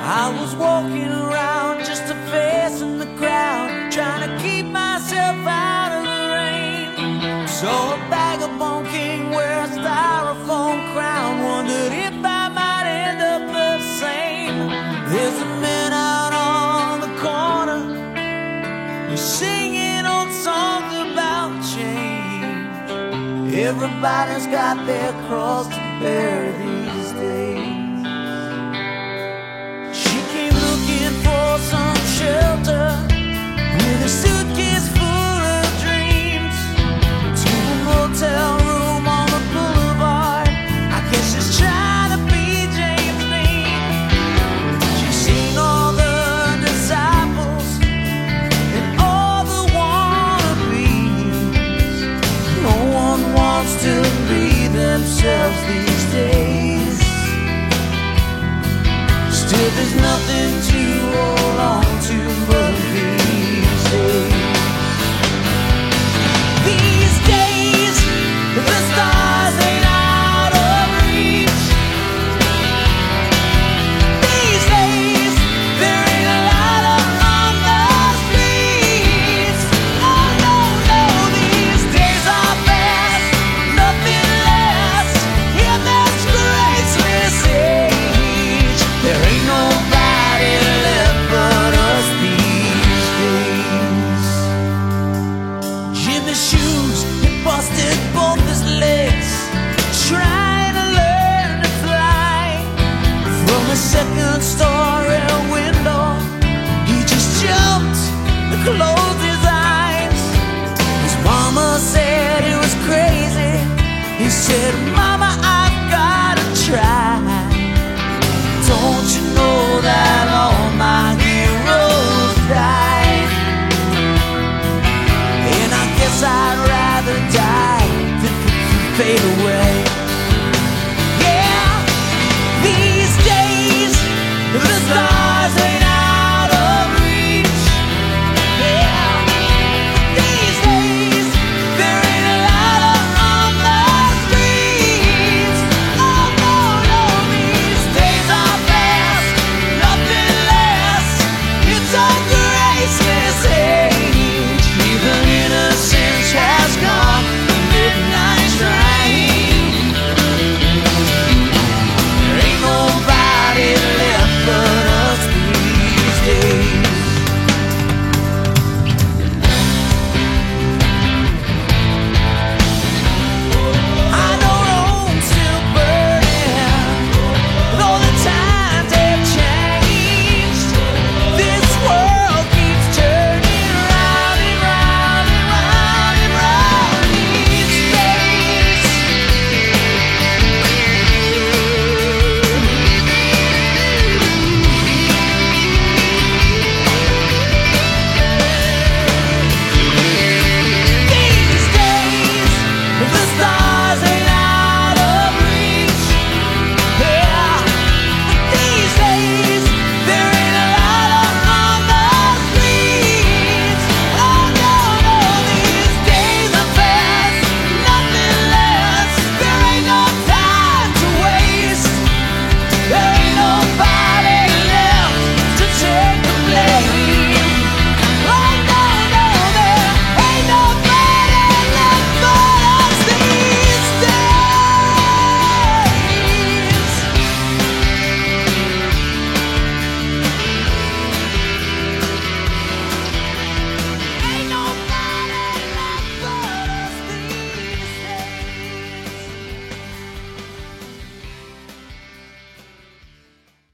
I was walking around just a face in the crowd, trying to keep myself out of the rain. Saw a vagabond king wear a styrofoam crown, wondered if I might end up the same. There's a man out on the corner, he's singing old songs about change. Everybody's got their cross to bear these days. She came looking for some shelter, with a suitcase full of dreams, to a motel room on the boulevard. I guess she's trying to be James Dean. She's seen all the disciples and all the wannabes. No one wants to be themselves these days. Still, there's nothing to hold on to but these days. These days, the stars ain't out of reach. These days, there ain't a light along the streets. Oh no, no, these days are fast, nothing lasts in this graceless age. There ain't nobody left but us these days. Jimmy's shoes, he busted both his legs, trying to learn to fly. From a second-story window, he just jumped and closed his eyes. His mama said he was crazy. He said, "Mama, I've gotta try. Don't you know that all my heroes died? And I guess I'd rather die than fade away." Yeah, these days the stars